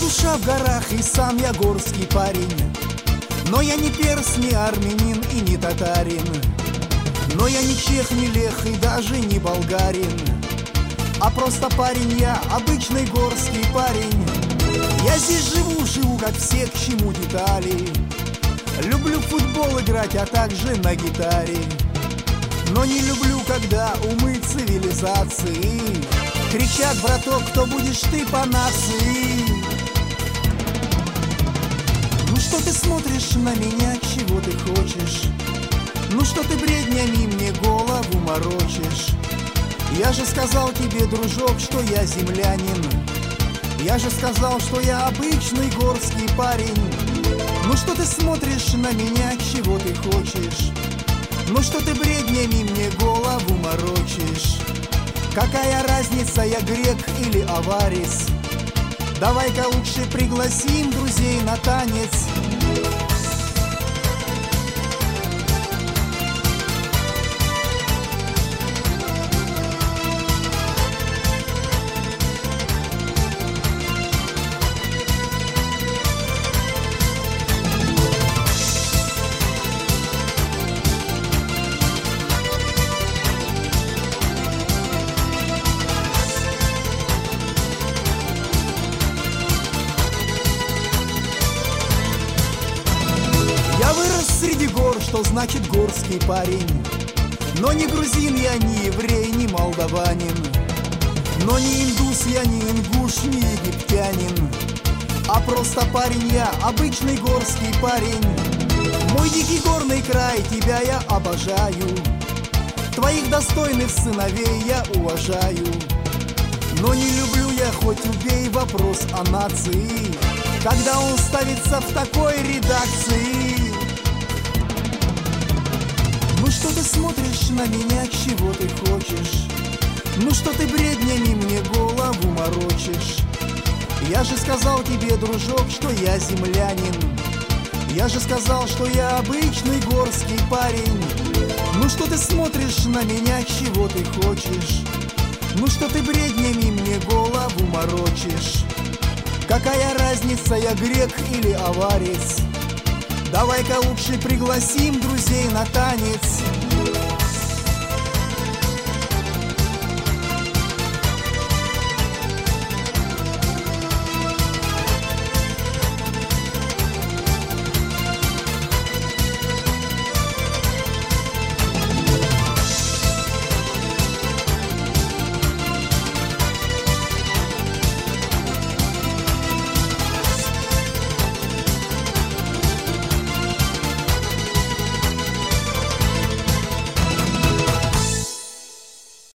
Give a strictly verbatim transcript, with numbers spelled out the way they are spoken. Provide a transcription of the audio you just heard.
душа в горах, и сам я горский парень. Но я не перс, не армянин и не татарин. Но я не чех, не лех и даже не болгарин. А просто парень я, обычный горский парень. Я здесь живу, живу как все, к чему детали. Люблю в футбол играть, а также на гитаре. Но не люблю, когда умы цивилизации кричат: браток, кто будешь ты по нации? Ну что ты смотришь на меня, чего ты хочешь? Ну что ты бреднями мне голову морочишь? Я же сказал тебе, дружок, что я землянин. Я же сказал, что я обычный горский парень. Ну что ты смотришь на меня, чего ты хочешь? Ну что ты бреднями мне голову морочишь? Какая разница, я грек или аварец? Давай-ка лучше пригласим друзей на танец. Я вырос среди гор, что значит горский парень. Но не грузин я, не еврей, не молдаванин. Но не индус я, не ингуш, не египтянин. А просто парень я, обычный горский парень. Мой дикий горный край, тебя я обожаю. Твоих достойных сыновей я уважаю. Но не люблю я, хоть убей, вопрос о нации, когда он ставится в такой редакции. Ну что ты смотришь на меня, чего ты хочешь? Ну что ты бреднями мне голову морочишь? Я же сказал тебе, дружок, что я землянин. Я же сказал, что я обычный горский парень. Ну что ты смотришь на меня, чего ты хочешь? Ну что ты бреднями мне голову морочишь? Какая разница, я грек или аварец? Давай-ка лучше пригласим друзей на танец.